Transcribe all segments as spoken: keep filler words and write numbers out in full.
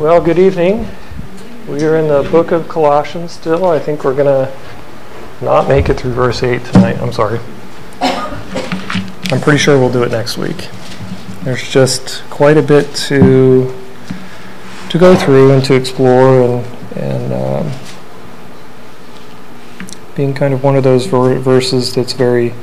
Well, good evening. We are in the book of Colossians still. I think we're going to not make it through verse eight tonight. I'm sorry. I'm pretty sure we'll do it next week. There's just quite a bit to to go through and to explore, and, and um, being kind of one of those ver- verses that's very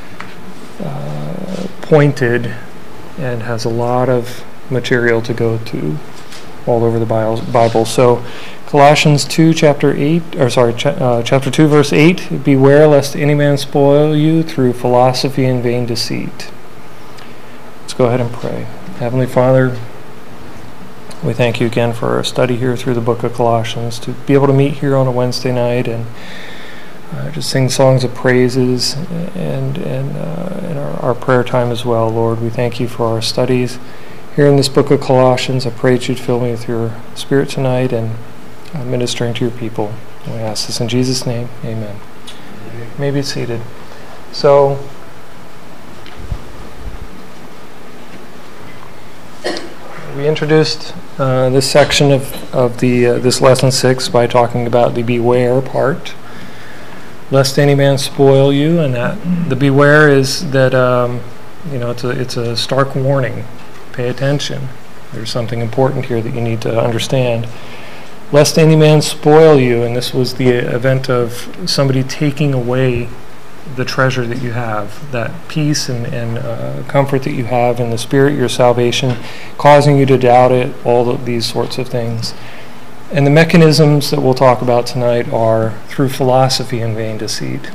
uh, pointed and has a lot of material to go to all over the Bible. So Colossians two, chapter eight, or sorry, ch- uh, chapter two, verse eight, beware lest any man spoil you through philosophy and vain deceit. Let's go ahead and pray. Heavenly Father, we thank you again for our study here through the book of Colossians, to be able to meet here on a Wednesday night and uh, just sing songs of praises and, and uh, in our, our prayer time as well. Lord, we thank you for our studies here in this book of Colossians. I pray that you'd fill me with your Spirit tonight and uh, ministering to your people. And we ask this in Jesus' name. Amen. You may be seated. So, we introduced uh, this section of, of the uh, this lesson six by talking about the beware part. Lest any man spoil you, and that the beware is that um, you know it's a it's a stark warning. Pay attention. There's something important here that you need to understand. Lest any man spoil you, and this was the event of somebody taking away the treasure that you have, that peace and, and uh, comfort that you have in the Spirit, your salvation, causing you to doubt it, all of these sorts of things. And the mechanisms that we'll talk about tonight are through philosophy and vain deceit.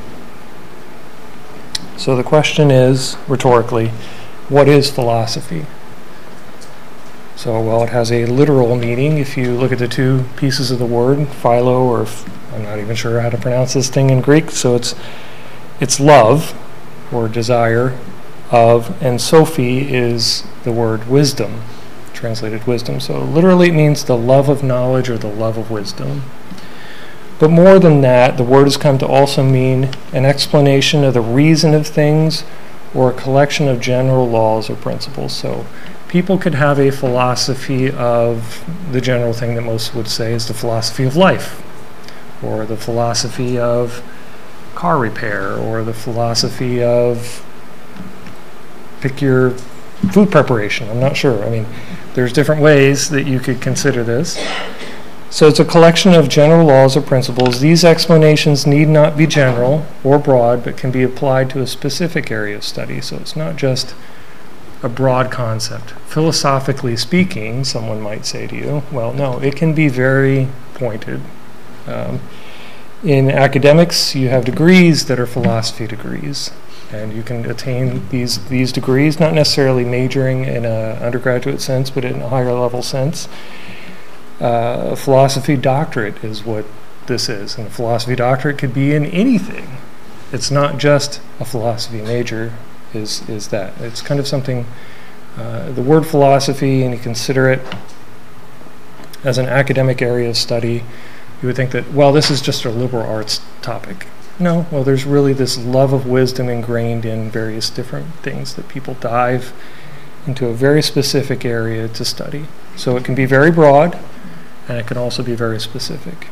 So the question is, rhetorically, what is philosophy? So, well, it has a literal meaning. If you look at the two pieces of the word, philo, or f- I'm not even sure how to pronounce this thing in Greek, so it's it's love, or desire of, and Sophie is the word wisdom, translated wisdom. So literally it means the love of knowledge or the love of wisdom. But more than that, the word has come to also mean an explanation of the reason of things, or a collection of general laws or principles. So people could have a philosophy of the general thing that most would say is the philosophy of life, or the philosophy of car repair, or the philosophy of, pick your food preparation. I'm not sure. I mean, there's different ways that you could consider this. So it's a collection of general laws or principles. These explanations need not be general or broad, but can be applied to a specific area of study. So it's not just a broad concept. Philosophically speaking, someone might say to you, well, no, it can be very pointed. Um, in academics, you have degrees that are philosophy degrees, and you can attain these these degrees, not necessarily majoring in an undergraduate sense, but in a higher level sense. Uh, a philosophy doctorate is what this is, and a philosophy doctorate could be in anything. It's not just a philosophy major. Is is that it's kind of something. Uh, the word philosophy, and you consider it as an academic area of study, you would think that, well, this is just a liberal arts topic. No, well, there's really this love of wisdom ingrained in various different things that people dive into a very specific area to study. So it can be very broad, and it can also be very specific.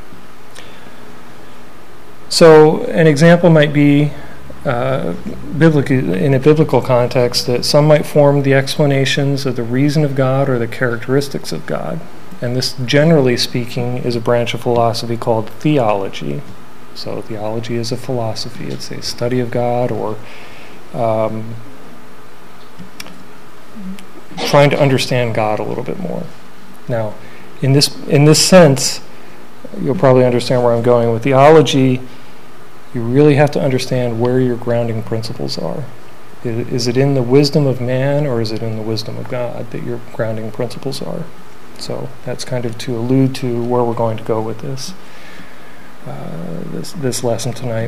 So an example might be uh, biblical, in a biblical context, that some might form the explanations of the reason of God or the characteristics of God. And this, generally speaking, is a branch of philosophy called theology. So theology is a philosophy. It's a study of God, or um, trying to understand God a little bit more. Now, in this in this sense, you'll probably understand where I'm going with theology. You really have to understand where your grounding principles are. Is, is it in the wisdom of man, or is it in the wisdom of God that your grounding principles are? So that's kind of to allude to where we're going to go with this uh, this this lesson tonight.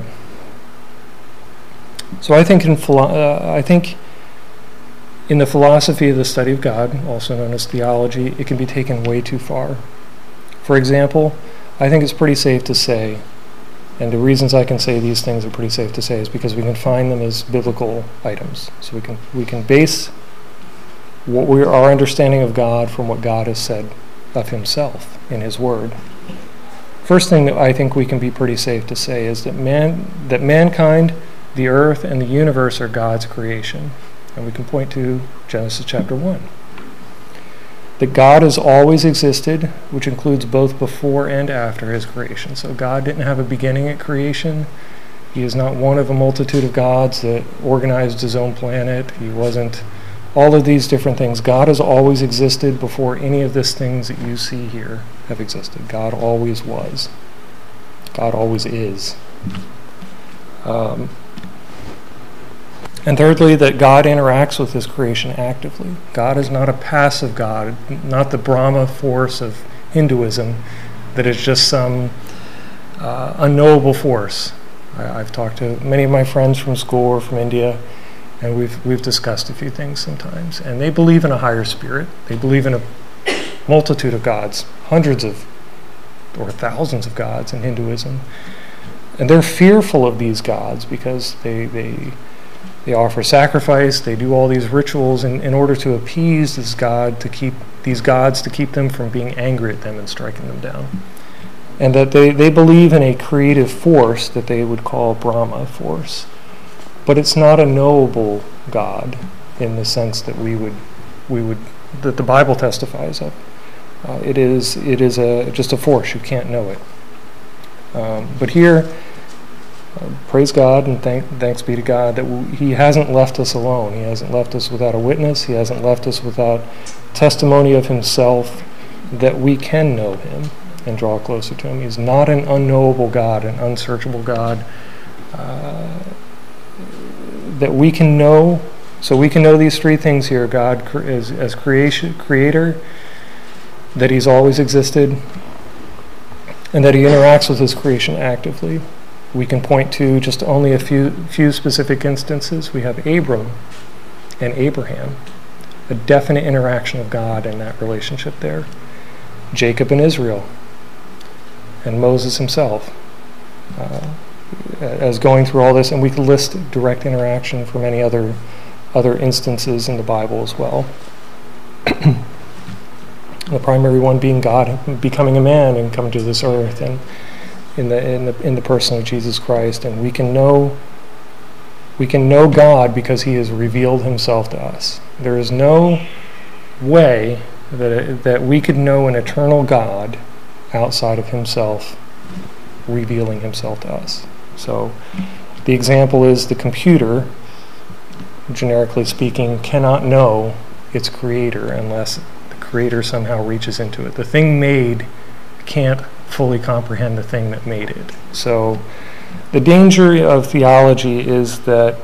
So I think in philo- uh, I think in the philosophy of the study of God, also known as theology, it can be taken way too far. For example, I think it's pretty safe to say, and the reasons I can say these things are pretty safe to say is because we can find them as biblical items. So we can we can base what we our understanding of God from what God has said of himself in his word. First thing that I think we can be pretty safe to say is that man, that mankind, the earth, and the universe are God's creation. And we can point to Genesis chapter one. That God has always existed, which includes both before and after his creation. So God didn't have a beginning at creation. He is not one of a multitude of gods that organized his own planet. He wasn't all of these different things. God has always existed before any of these things that you see here have existed. God always was. God always is. Um, and thirdly, that God interacts with his creation actively. God is not a passive God, not the Brahma force of Hinduism that is just some uh, unknowable force. I, I've talked to many of my friends from school or from India, and we've we've discussed a few things sometimes. And they believe in a higher spirit. They believe in a multitude of gods, hundreds of or thousands of gods in Hinduism. And they're fearful of these gods because they they they offer sacrifice, they do all these rituals in, in order to appease this god, to keep these gods to keep them from being angry at them and striking them down. And that they, they believe in a creative force that they would call Brahma force. But it's not a knowable God in the sense that we would, we would, that the Bible testifies of. Uh, it is, it is a just a force. You can't know it. Um, but here, uh, praise God and thank, thanks be to God that w- He hasn't left us alone. He hasn't left us without a witness. He hasn't left us without testimony of Himself that we can know Him and draw closer to Him. He's not an unknowable God, an unsearchable God. Uh, that we can know, so we can know these three things here. God as, as creation, creator, that He's always existed, and that He interacts with His creation actively. We can point to just only a few few specific instances. We have Abram and Abraham, a definite interaction of God in that relationship there. Jacob and Israel, and Moses himself. Uh, as going through all this, and we could list direct interaction from many other other instances in the Bible as well. The primary one being God becoming a man and coming to this earth, and in the in the in the person of Jesus Christ, and we can know we can know God because He has revealed Himself to us. There is no way that that we could know an eternal God outside of Himself revealing Himself to us. So the example is the computer, generically speaking, cannot know its creator unless the creator somehow reaches into it. The thing made can't fully comprehend the thing that made it. So the danger of theology is that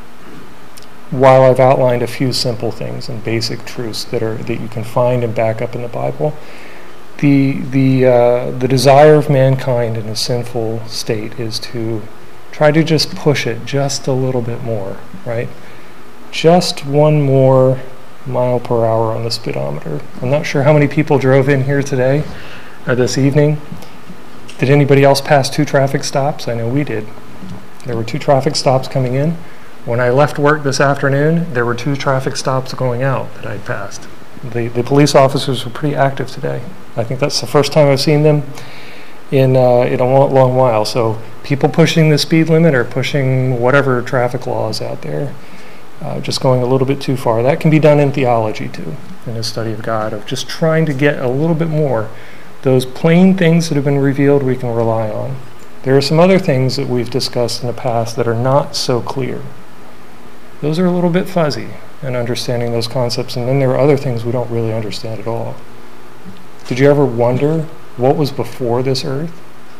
while I've outlined a few simple things and basic truths that are that you can find and back up in the Bible, The the uh, the desire of mankind in a sinful state is to try to just push it just a little bit more, right? Just one more mile per hour on the speedometer. I'm not sure how many people drove in here today or this evening. Did anybody else pass two traffic stops? I know we did. There were two traffic stops coming in. When I left work this afternoon, there were two traffic stops going out that I'd passed. The, the police officers were pretty active today. I think that's the first time I've seen them in uh, in a long, long while. So people pushing the speed limit or pushing whatever traffic laws out there, uh, just going a little bit too far. That can be done in theology too, in the study of God, of just trying to get a little bit more. Those plain things that have been revealed we can rely on. There are some other things that we've discussed in the past that are not so clear. Those are a little bit fuzzy in understanding those concepts, and then there are other things we don't really understand at all. Did you ever wonder what was before this earth?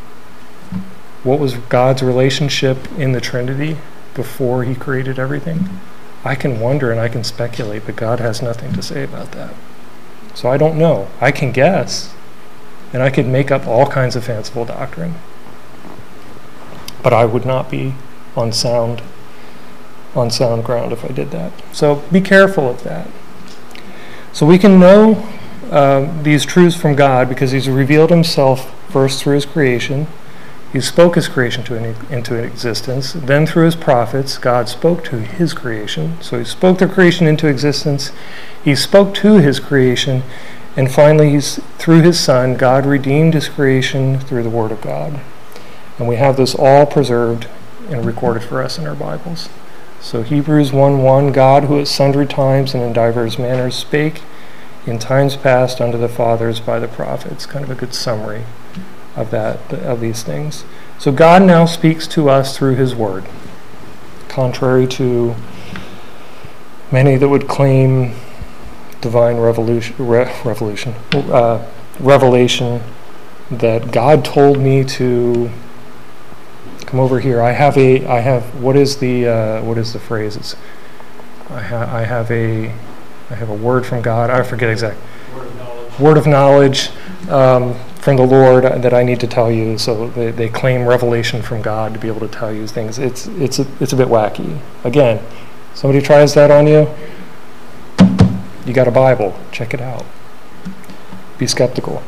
What was God's relationship in the Trinity before He created everything? I can wonder and I can speculate, but God has nothing to say about that. So I don't know. I can guess, and I could make up all kinds of fanciful doctrine, but I would not be on sound on sound ground if I did that. So be careful of that. So we can know uh, these truths from God because He's revealed Himself first through His creation. He spoke His creation to an, into existence. Then through His prophets, God spoke to His creation. So He spoke the creation into existence. He spoke to His creation. And finally, he's, through his Son, God redeemed his creation through the Word of God. And we have this all preserved and recorded for us in our Bibles. So Hebrews one one, God, who at sundry times and in divers manners spake in times past unto the fathers by the prophets. Kind of a good summary of that, of these things. So God now speaks to us through his Word, contrary to many that would claim divine revolution, re, revolution, uh, revelation, that God told me to come over here. I have a, I have, what is the, uh, what is the phrase? It's, I, ha- I have a, I have a word from God. I forget exactly. Word of knowledge. Word of knowledge um, from the Lord that I need to tell you. So they, they claim revelation from God to be able to tell you things. It's, it's, a, it's a bit wacky. Again, somebody tries that on you. You got a Bible. Check it out. Be skeptical.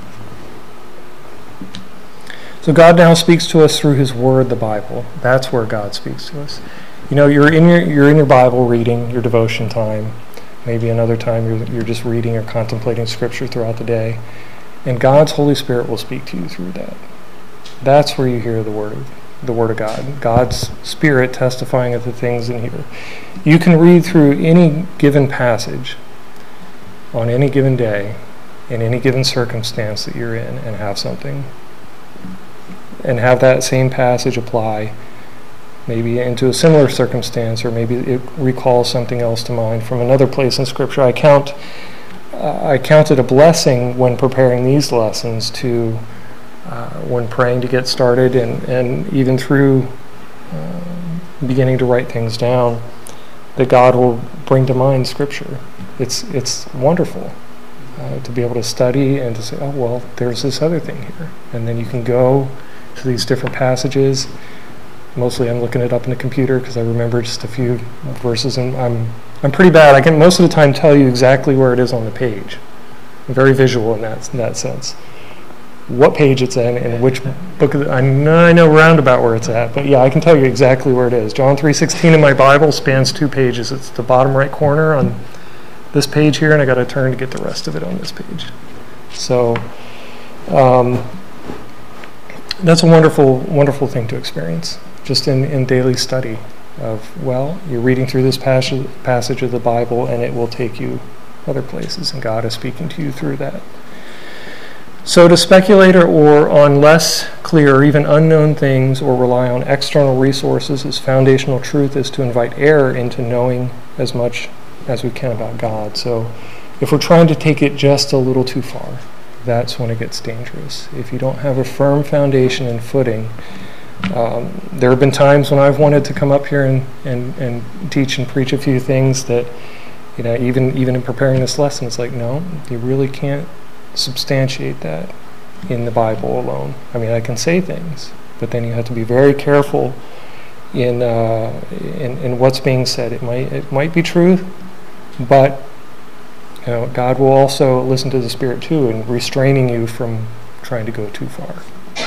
So God now speaks to us through his Word, the Bible. That's where God speaks to us. You know, you're in your you're in your Bible reading, your devotion time. Maybe another time you're you're just reading or contemplating Scripture throughout the day. And God's Holy Spirit will speak to you through that. That's where you hear the word of the Word of God. God's Spirit testifying of the things in here. You can read through any given passage on any given day, in any given circumstance that you're in, and have something. And have that same passage apply maybe into a similar circumstance, or maybe it recalls something else to mind from another place in Scripture. I count, uh, I count it a blessing when preparing these lessons to, uh, when praying to get started, and, and even through uh, beginning to write things down, that God will bring to mind Scripture. It's it's wonderful uh, to be able to study and to say, oh, well, there's this other thing here. And then you can go to these different passages. Mostly I'm looking it up in the computer because I remember just a few verses, and I'm I'm pretty bad. I can most of the time tell you exactly where it is on the page. I'm very visual in that in that sense. What page it's in and which book of the, I know I know roundabout where it's at, but yeah, I can tell you exactly where it is. John three sixteen in my Bible spans two pages. It's the bottom right corner on this page here, and I got to turn to get the rest of it on this page. So um, that's a wonderful, wonderful thing to experience, just in, in daily study of, well, you're reading through this passage, passage of the Bible, and it will take you other places, and God is speaking to you through that. So to speculate or, or on less clear or even unknown things, or rely on external resources as foundational truth, is to invite error into knowing as much as we can about God. So if we're trying to take it just a little too far, that's when it gets dangerous. If you don't have a firm foundation and footing, um, there have been times when I've wanted to come up here and, and, and teach and preach a few things that, you know, even even in preparing this lesson, it's like, no, you really can't substantiate that in the Bible alone. I mean, I can say things, but then you have to be very careful in uh, in, in what's being said. It might it might be truth, but you know, God will also listen to the Spirit too, in restraining you from trying to go too far.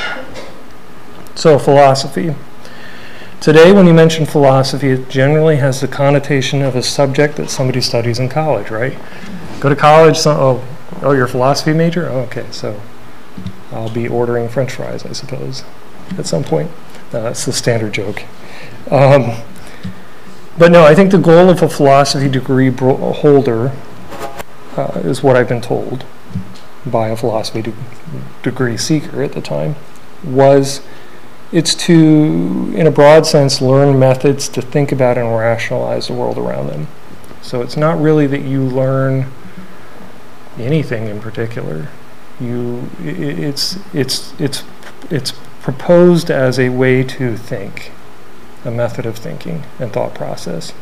So, philosophy. Today, when you mention philosophy, it generally has the connotation of a subject that somebody studies in college, right? Go to college, so, oh, oh, you're a philosophy major? Oh, okay, so I'll be ordering French fries, I suppose, at some point. No, that's the standard joke. Um, but no, I think the goal of a philosophy degree bro- holder uh, is what I've been told by a philosophy de- degree seeker at the time, was it's to, in a broad sense, learn methods to think about and rationalize the world around them. So it's not really that you learn anything in particular. You, it's it's it's it's proposed as a way to think, a method of thinking and thought process.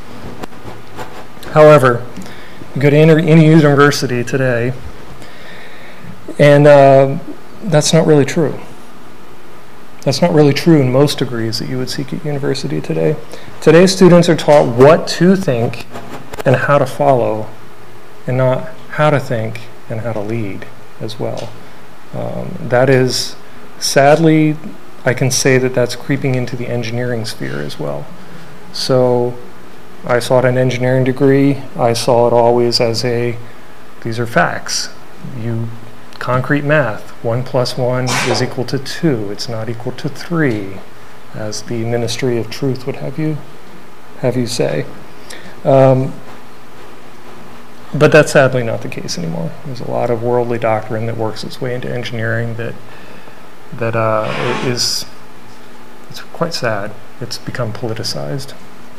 However, you go to any, any university today, and uh, that's not really true. That's not really true in most degrees that you would seek at university today. Today, students are taught what to think and how to follow, and not how to think and how to lead as well. Um, that is, sadly, I can say that that's creeping into the engineering sphere as well. So I sought an engineering degree. I saw it always as a These are facts. You concrete math. One plus one is equal to two. It's not equal to three, as the Ministry of Truth would have you have you say. Um, but that's sadly not the case anymore. There's a lot of worldly doctrine that works its way into engineering that that uh, is it's quite sad. It's become politicized.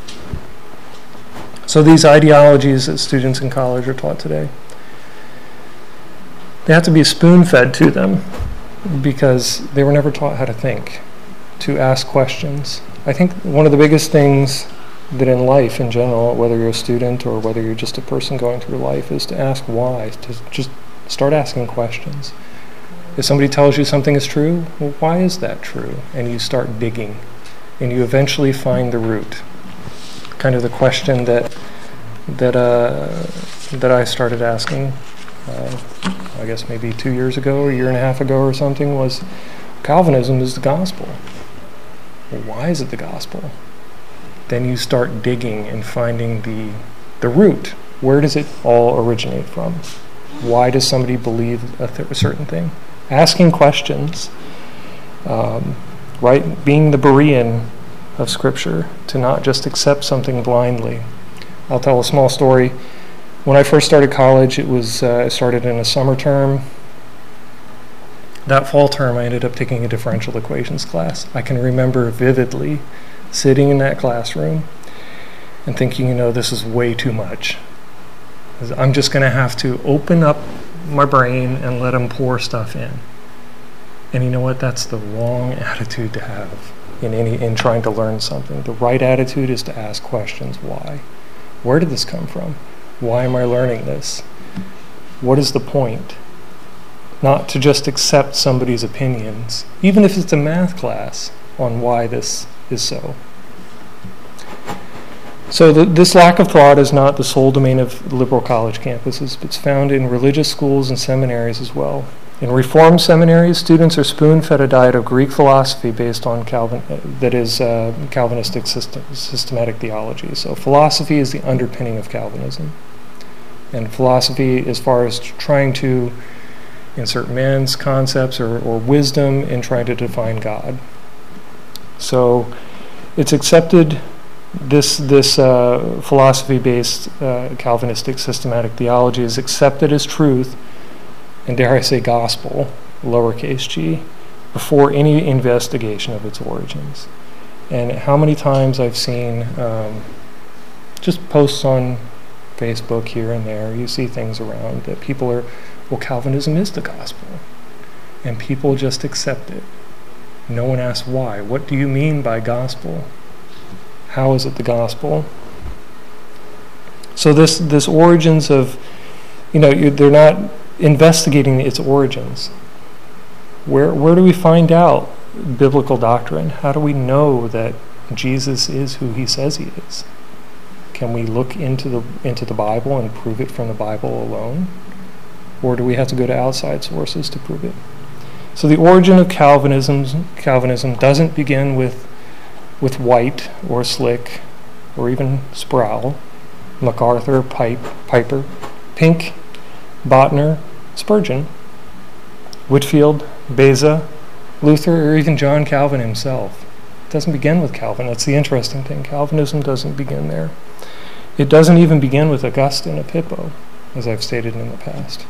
So these ideologies that students in college are taught today, they have to be spoon-fed to them because they were never taught how to think, to ask questions. I think one of the biggest things that in life in general, whether you're a student or whether you're just a person going through life, is to ask why, to just start asking questions. If somebody tells you something is true, well, why is that true? And you start digging, and you eventually find the root. Kind of the question that that uh, that I started asking, uh, I guess maybe two years ago, or a year and a half ago or something, was Calvinism is the gospel. Well, why is it the gospel? Then you start digging and finding the the root. Where does it all originate from? Why does somebody believe a, th- a certain thing? Asking questions, um, right? Being the Berean of Scripture, to not just accept something blindly. I'll tell a small story. When I first started college, it was uh, I started in a summer term. That fall term, I ended up taking a differential equations class. I can remember vividly sitting in that classroom and thinking, you know, this is way too much. I'm just going to have to open up my brain and let them pour stuff in. And you know what? That's the wrong attitude to have in any in trying to learn something. The right attitude is to ask questions. Why? Where did this come from? Why am I learning this? What is the point? Not to just accept somebody's opinions, even if it's a math class, on why this is so. So the, this lack of thought is not the sole domain of liberal college campuses. It's found in religious schools and seminaries as well. In Reformed seminaries, students are spoon-fed a diet of Greek philosophy based on Calvin, uh, that is uh, Calvinistic system, systematic theology. So philosophy is the underpinning of Calvinism. And philosophy, as far as trying to insert man's concepts or, or wisdom in trying to define God. So it's accepted, this, this uh, philosophy-based uh, Calvinistic systematic theology is accepted as truth, and dare I say gospel, lowercase g, before any investigation of its origins. And how many times I've seen um, just posts on Facebook here and there, you see things around that people are, well, Calvinism is the gospel. And people just accept it. No one asks why. What do you mean by gospel? How is it the gospel? So this, this origins of, you know, you, they're not investigating its origins. Where where do we find out biblical doctrine? How do we know that Jesus is who he says he is? Can we look into the into the Bible and prove it from the Bible alone? Or do we have to go to outside sources to prove it? So the origin of Calvinism Calvinism doesn't begin with with White or Slick or even Sproul, MacArthur, Pipe, Piper, Pink, Botner, Spurgeon, Whitefield, Beza, Luther, or even John Calvin himself. It doesn't begin with Calvin. That's the interesting thing. Calvinism doesn't begin there. It doesn't even begin with Augustine of Hippo, as I've stated in the past.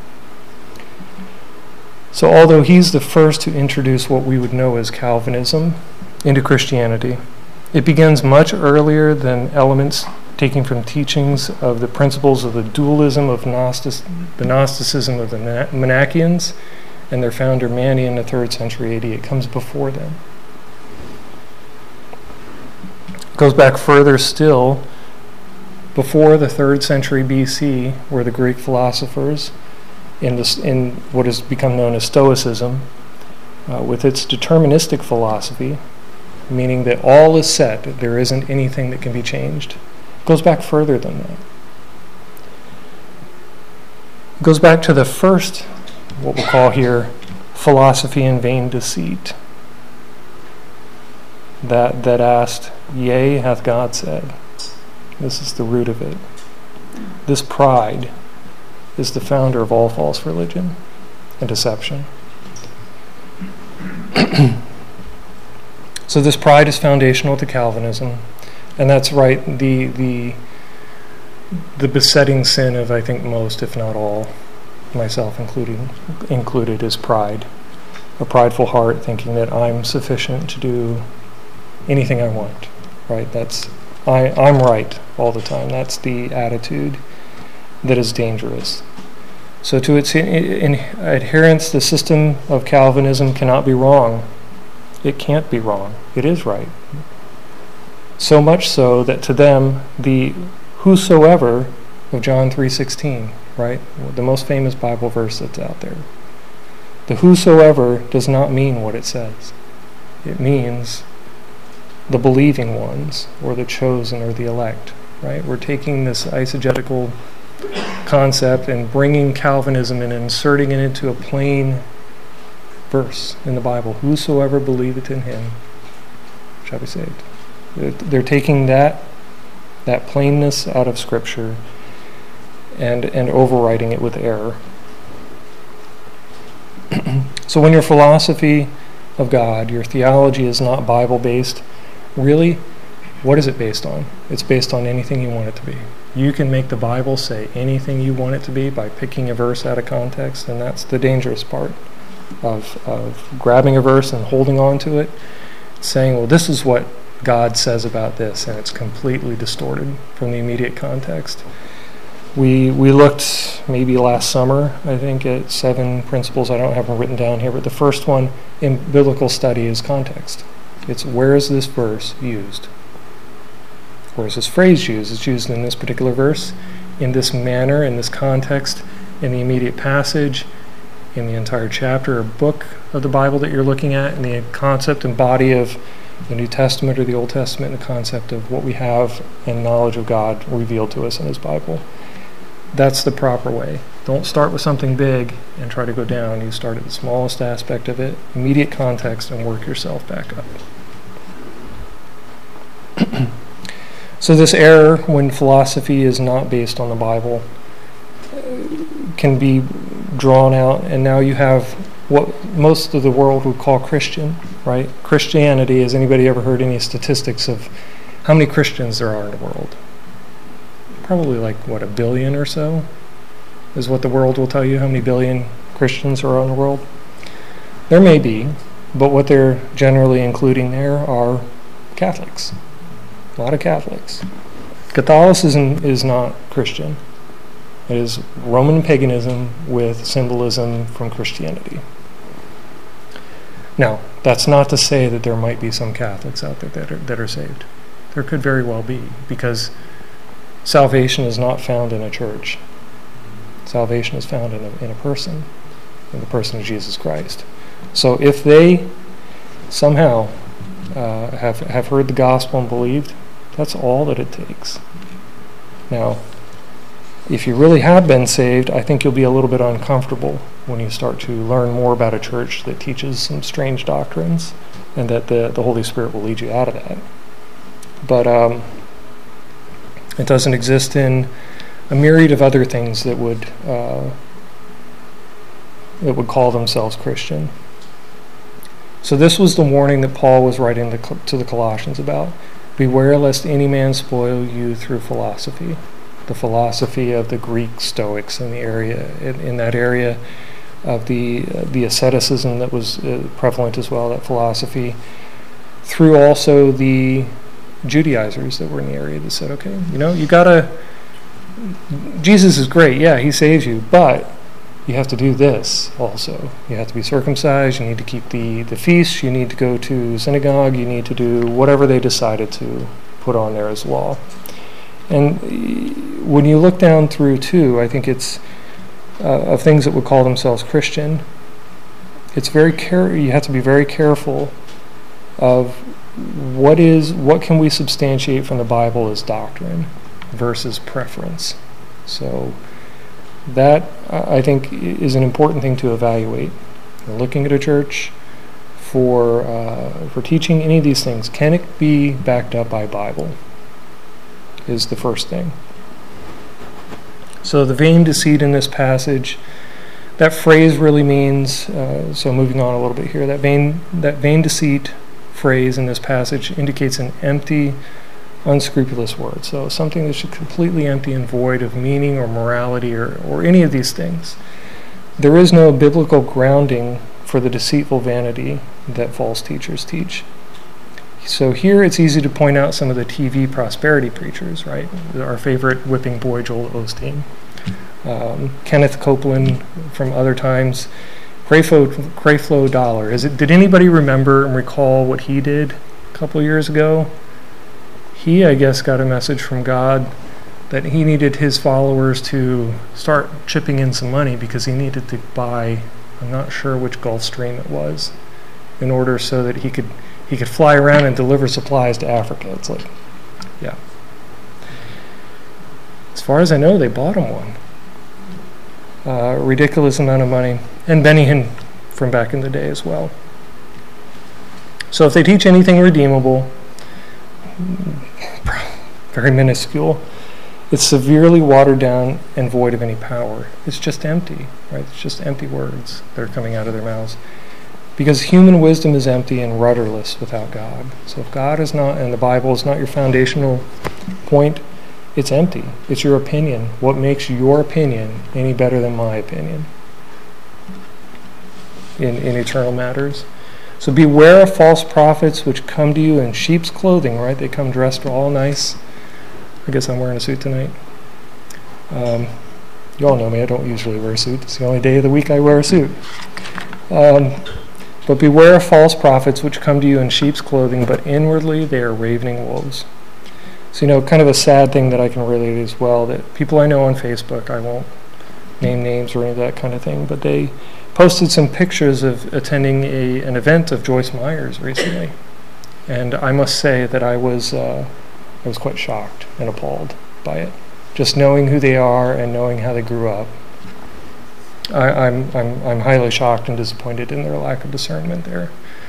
So although he's the first to introduce what we would know as Calvinism into Christianity, it begins much earlier than elements taking from teachings of the principles of the dualism of Gnostic, the Gnosticism of the Manichaeans and their founder Mani in the third century A D. It comes before them. It goes back further still, before the third century B C, where the Greek philosophers, in, this, in what has become known as Stoicism, uh, with its deterministic philosophy, meaning that all is set, there isn't anything that can be changed. It goes back further than that. It goes back to the first, what we'll call here, philosophy in vain deceit, that, that asked, yea, hath God said. This is the root of it. This pride, is the founder of all false religion and deception. So this pride is foundational to Calvinism, and that's right, the the the besetting sin of, I think, most, if not all, myself including included, is pride. A prideful heart thinking that I'm sufficient to do anything I want, right? That's I, I'm right all the time. That's the attitude that is dangerous. So to its in, in adherents, the system of Calvinism cannot be wrong. It can't be wrong. It is right. So much so that to them, the whosoever of John three sixteen, right, the most famous Bible verse that's out there, the whosoever does not mean what it says. It means the believing ones, or the chosen, or the elect, right? We're taking this eisegetical concept and bringing Calvinism and inserting it into a plain verse in the Bible. Whosoever believeth in him shall be saved. They're, they're taking that that plainness out of Scripture and and overriding it with error. So when your philosophy of God, your theology is not Bible-based, really, what is it based on? It's based on anything you want it to be. You can make the Bible say anything you want it to be by picking a verse out of context, and that's the dangerous part of, of grabbing a verse and holding on to it, saying, well, this is what God says about this, and it's completely distorted from the immediate context. We we looked maybe last summer, I think, at seven principles. I don't have them written down here, but the first one in biblical study is context. It's where is this verse used? Where is this phrase used? It's used in this particular verse, in this manner, in this context, in the immediate passage, in the entire chapter or book of the Bible that you're looking at, in the concept and body of the New Testament or the Old Testament, the concept of what we have and knowledge of God revealed to us in His Bible. That's the proper way. Don't start with something big and try to go down. You start at the smallest aspect of it, immediate context, and work yourself back up. So this error, when philosophy is not based on the Bible, can be drawn out, and now you have what most of the world would call Christian, right? Christianity. Has anybody ever heard any statistics of how many Christians there are in the world? Probably like, what, a billion or so is what the world will tell you, how many billion Christians are in the world. There may be, but what they're generally including there are Catholics. A lot of Catholics. Catholicism is not Christian. It is Roman paganism with symbolism from Christianity. Now, that's not to say that there might be some Catholics out there that are, that are saved. There could very well be, because salvation is not found in a church. Salvation is found in a, in a person, in the person of Jesus Christ. So if they somehow uh, have, have heard the gospel and believed, that's all that it takes. Now, if you really have been saved, I think you'll be a little bit uncomfortable when you start to learn more about a church that teaches some strange doctrines, and that the, the Holy Spirit will lead you out of that. But um, it doesn't exist in a myriad of other things that would uh, that would call themselves Christian. So this was the warning that Paul was writing the, to the Colossians about. Beware lest any man spoil you through philosophy. The philosophy of the Greek Stoics in the area, in, in that area of the uh, the asceticism that was uh, prevalent as well, that philosophy, through also the Judaizers that were in the area that said, okay, you know, you gotta, Jesus is great, yeah, he saves you, but you have to do this also. You have to be circumcised, you need to keep the, the feasts, you need to go to synagogue, you need to do whatever they decided to put on there as law. And when you look down through, too, I think it's uh, of things that would call themselves Christian, it's very care- you have to be very careful of what is what can we substantiate from the Bible as doctrine versus preference. So that, I think, is an important thing to evaluate. You're looking at a church for uh, for teaching any of these things. Can it be backed up by Bible? Is the first thing. So the vain deceit in this passage, that phrase really means, uh, so moving on a little bit here, that vain, that vain deceit phrase in this passage indicates an empty, unscrupulous word. So something that's completely empty and void of meaning or morality or, or any of these things. There is no biblical grounding for the deceitful vanity that false teachers teach. So here it's easy to point out some of the T V prosperity preachers, right? Our favorite whipping boy, Joel Osteen. Um, Kenneth Copeland from other times. Creflo, Creflo Dollar. Is it, did anybody remember and recall what he did a couple of years ago? He, I guess, got a message from God that he needed his followers to start chipping in some money because he needed to buy, I'm not sure which Gulfstream it was, in order so that he could he could fly around and deliver supplies to Africa. It's like, yeah. As far as I know, they bought him one. Uh, a ridiculous amount of money. And Benny Hinn from back in the day as well. So if they teach anything redeemable, very minuscule, it's severely watered down and void of any power. It's just empty, right? It's just empty words that are coming out of their mouths. Because human wisdom is empty and rudderless without God. So if God is not, and the Bible is not your foundational point, it's empty. It's your opinion. What makes your opinion any better than my opinion in, in eternal matters? So beware of false prophets which come to you in sheep's clothing, right? They come dressed all nice. I guess I'm wearing a suit tonight. Um, you all know me, I don't usually wear a suit. It's the only day of the week I wear a suit. Um, but beware of false prophets which come to you in sheep's clothing, but inwardly they are ravening wolves. So, you know, kind of a sad thing that I can relate as well, that people I know on Facebook, I won't name names or any of that kind of thing, but they posted some pictures of attending a an event of Joyce Meyer's recently. And I must say that I was uh, I was quite shocked and appalled by it. Just knowing who they are and knowing how they grew up. I, I'm I'm I'm highly shocked and disappointed in their lack of discernment there.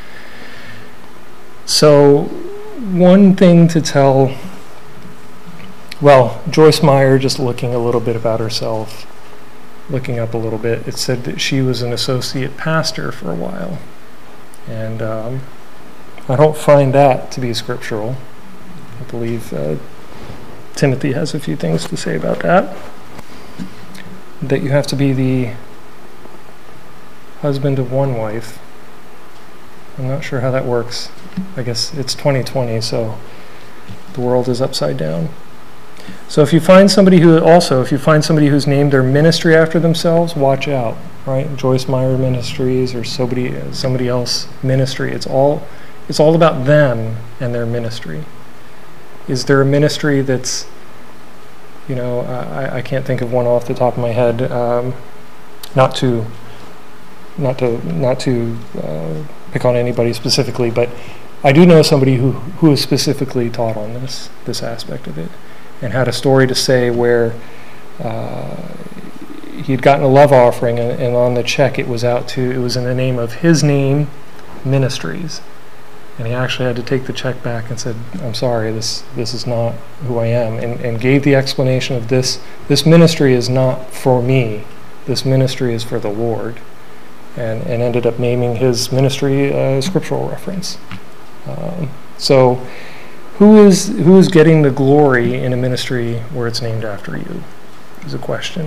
So one thing to tell, well, Joyce Meyer, just looking a little bit about herself, looking up a little bit, it said that she was an associate pastor for a while. And um, I don't find that to be scriptural. I believe uh, Timothy has a few things to say about that. That you have to be the husband of one wife. I'm not sure how that works. I guess it's twenty twenty, so the world is upside down. So if you find somebody who also, if you find somebody who's named their ministry after themselves, watch out, right? Joyce Meyer Ministries or somebody somebody else ministry. It's all it's all about them and their ministry. Is there a ministry that's, you know, I, I can't think of one off the top of my head. Um, not to, not to, not to uh, pick on anybody specifically, but I do know somebody who who is specifically taught on this this aspect of it, and had a story to say where uh, he'd gotten a love offering, and, and on the check it was out to it was in the name of his name, Ministries. And he actually had to take the check back and said, I'm sorry, this this is not who I am, and, and gave the explanation of this, this ministry is not for me, this ministry is for the Lord, and, and ended up naming his ministry a scriptural reference. Um, so who is who is getting the glory in a ministry where it's named after you is a question.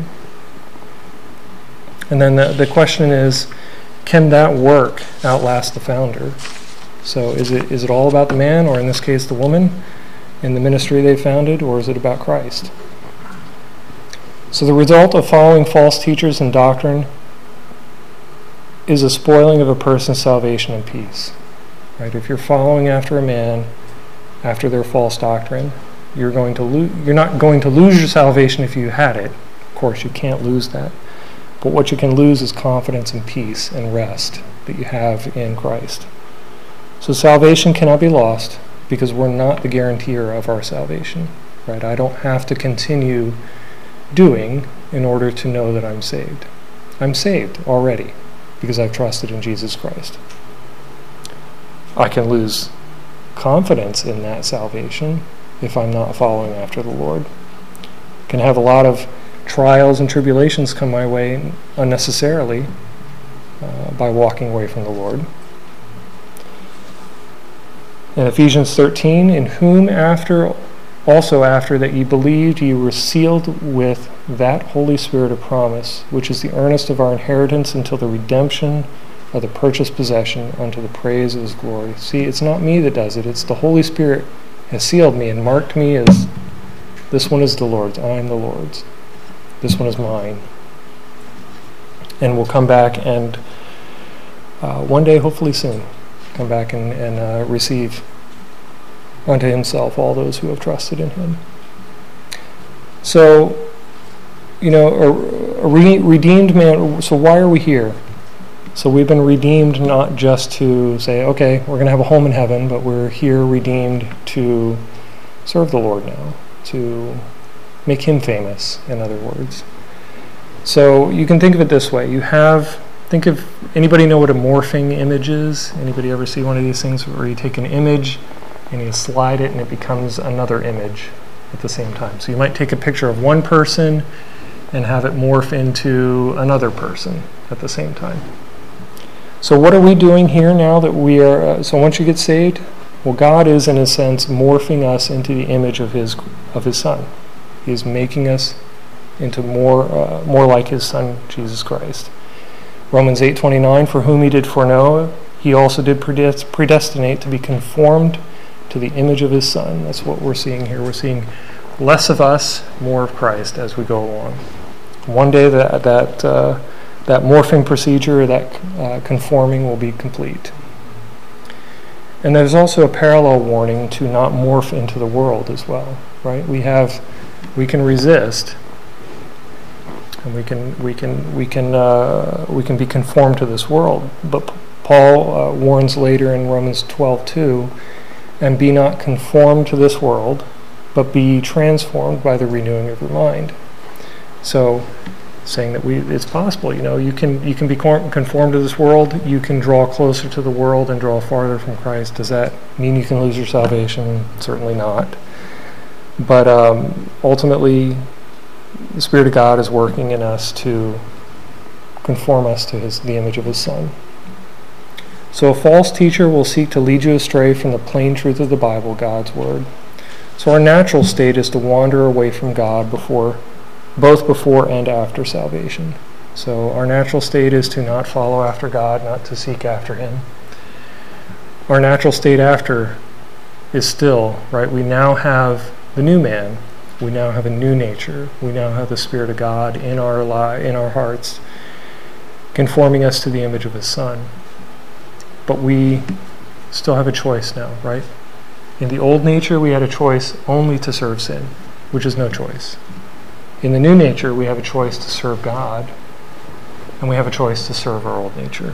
And then the, the question is, can that work outlast the founder? So is it is it all about the man, or in this case the woman, in the ministry they founded, or is it about Christ? So the result of following false teachers and doctrine is a spoiling of a person's salvation and peace. Right? If you're following after a man, after their false doctrine, you're going to lo- you're not going to lose your salvation if you had it. Of course, you can't lose that. But what you can lose is confidence and peace and rest that you have in Christ. So salvation cannot be lost because we're not the guarantor of our salvation, right? I don't have to continue doing in order to know that I'm saved. I'm saved already because I've trusted in Jesus Christ. I can lose confidence in that salvation if I'm not following after the Lord. Can have a lot of trials and tribulations come my way unnecessarily uh, by walking away from the Lord. In Ephesians thirteen, in whom after also after that ye believed, ye were sealed with that Holy Spirit of promise, which is the earnest of our inheritance until the redemption of the purchased possession unto the praise of his glory. See, it's not me that does it. It's the Holy Spirit has sealed me and marked me as, this one is the Lord's, I am the Lord's. This one is mine. And we'll come back and uh, one day, hopefully soon, come back and, and uh, receive unto himself all those who have trusted in him. So, you know, a, a re- redeemed man, so why are we here? So we've been redeemed not just to say, okay, we're going to have a home in heaven, but we're here redeemed to serve the Lord now, to make him famous, in other words. So you can think of it this way. You have, think of, anybody know what a morphing image is? Anybody ever see one of these things where you take an image and you slide it and it becomes another image at the same time? So you might take a picture of one person and have it morph into another person at the same time. So what are we doing here now that we are, uh, so once you get saved, well, God is in a sense morphing us into the image of his of his Son. He is making us into more uh, more like his Son, Jesus Christ. Romans eight twenty-nine, for whom he did foreknow, he also did predestinate to be conformed to the image of his Son. That's what we're seeing here. We're seeing less of us, more of Christ as we go along. One day that that uh, that morphing procedure, that uh, conforming will be complete. And there's also a parallel warning to not morph into the world as well, right? We have, we can resist, and we can we can we can uh, we can be conformed to this world. But Paul uh, warns later in Romans twelve two, and be not conformed to this world, but be transformed by the renewing of your mind. So, saying that we, it's possible, you know, you can you can be conformed to this world, you can draw closer to the world and draw farther from Christ. Does that mean you can lose your salvation? Certainly not. But um, ultimately, the Spirit of God is working in us to conform us to his, the image of his Son. So a false teacher will seek to lead you astray from the plain truth of the Bible, God's Word. So our natural state is to wander away from God before both before and after salvation. So our natural state is to not follow after God, not to seek after him. Our natural state after is still, right, we now have the new man. We now have a new nature. We now have the Spirit of God in our li- in our hearts, conforming us to the image of his Son. But we still have a choice now, right? In the old nature, we had a choice only to serve sin, which is no choice. In the new nature, we have a choice to serve God, and we have a choice to serve our old nature.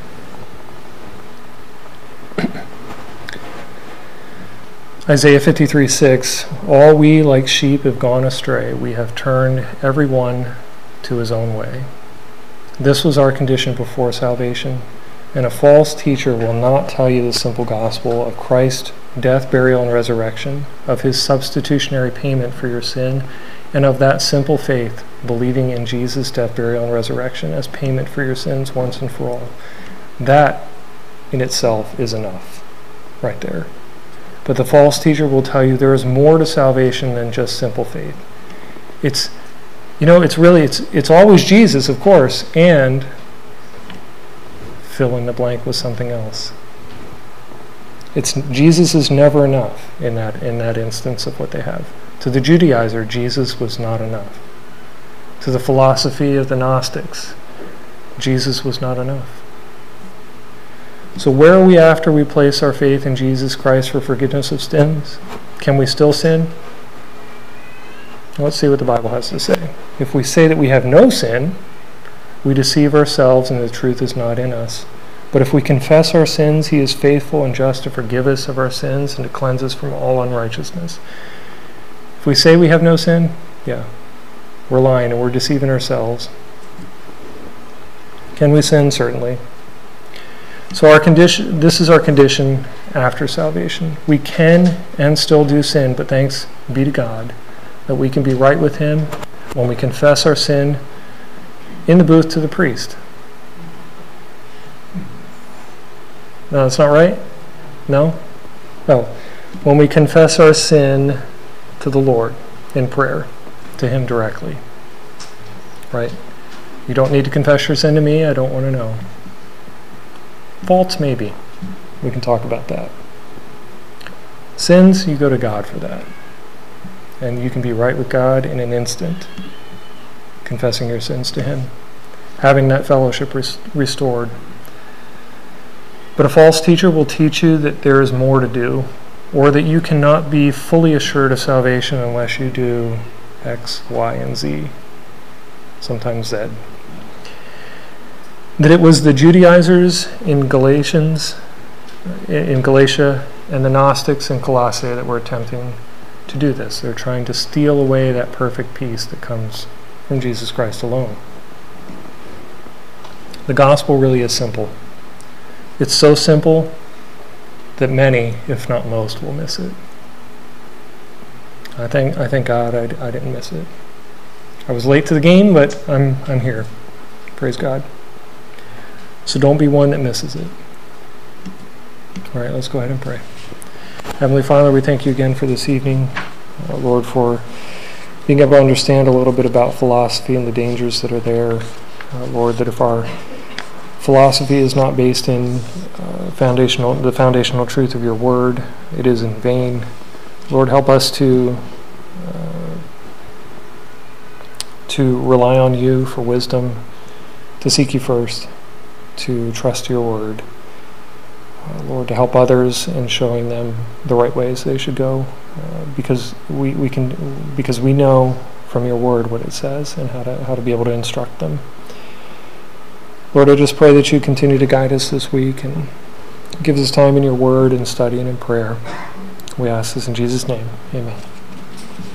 Isaiah fifty-three six, all we like sheep have gone astray. We have turned every one to his own way. This was our condition before salvation, and a false teacher will not tell you the simple gospel of Christ's death, burial, and resurrection, of his substitutionary payment for your sin, and of that simple faith, believing in Jesus' death, burial, and resurrection as payment for your sins once and for all. That in itself is enough, right there. But the false teacher will tell you there is more to salvation than just simple faith. It's, you know, it's really, it's it's always Jesus, of course, and fill in the blank with something else. It's Jesus is never enough in that in that instance of what they have. To the Judaizer, Jesus was not enough. To the philosophy of the Gnostics, Jesus was not enough. So where are we after we place our faith in Jesus Christ for forgiveness of sins? Can we still sin? Let's see what the Bible has to say. If we say that we have no sin, we deceive ourselves and the truth is not in us. But if we confess our sins, he is faithful and just to forgive us of our sins and to cleanse us from all unrighteousness. If we say we have no sin, yeah, we're lying and we're deceiving ourselves. Can we sin? Certainly. So our condition, this is our condition after salvation. We can and still do sin, but thanks be to God that we can be right with him. when we confess our sin in the booth to the priest. No, that's not right? No? No. When we confess our sin to the Lord in prayer, to Him directly. Right? You don't need to confess your sin to me. I don't want to know. Faults, maybe. We can talk about that. Sins, you go to God for that. And you can be right with God in an instant, confessing your sins to Him, having that fellowship res- restored. But a false teacher will teach you that there is more to do, or that you cannot be fully assured of salvation unless you do X, Y, and Z, sometimes Z. That it was the Judaizers in Galatians, in Galatia, and the Gnostics in Colossae that were attempting to do this. They're trying to steal away that perfect peace that comes from Jesus Christ alone. The gospel really is simple. It's so simple that many, if not most, will miss it. I thank I thank God I, I didn't miss it. I was late to the game, but I'm I'm here. Praise God. So don't be one that misses it. All right, let's go ahead and pray. Heavenly Father, we thank you again for this evening, uh, Lord, for being able to understand a little bit about philosophy and the dangers that are there. Uh, Lord, that if our philosophy is not based in uh, foundational, the foundational truth of your word, it is in vain. Lord, help us to uh, to rely on you for wisdom, to seek you first, to trust your word. Uh, Lord, to help others in showing them the right ways they should go, uh, because we, we can because we know from your word what it says and how to how to be able to instruct them. Lord, I just pray that you continue to guide us this week and give us time in your word and study and in prayer. We ask this in Jesus' name. Amen.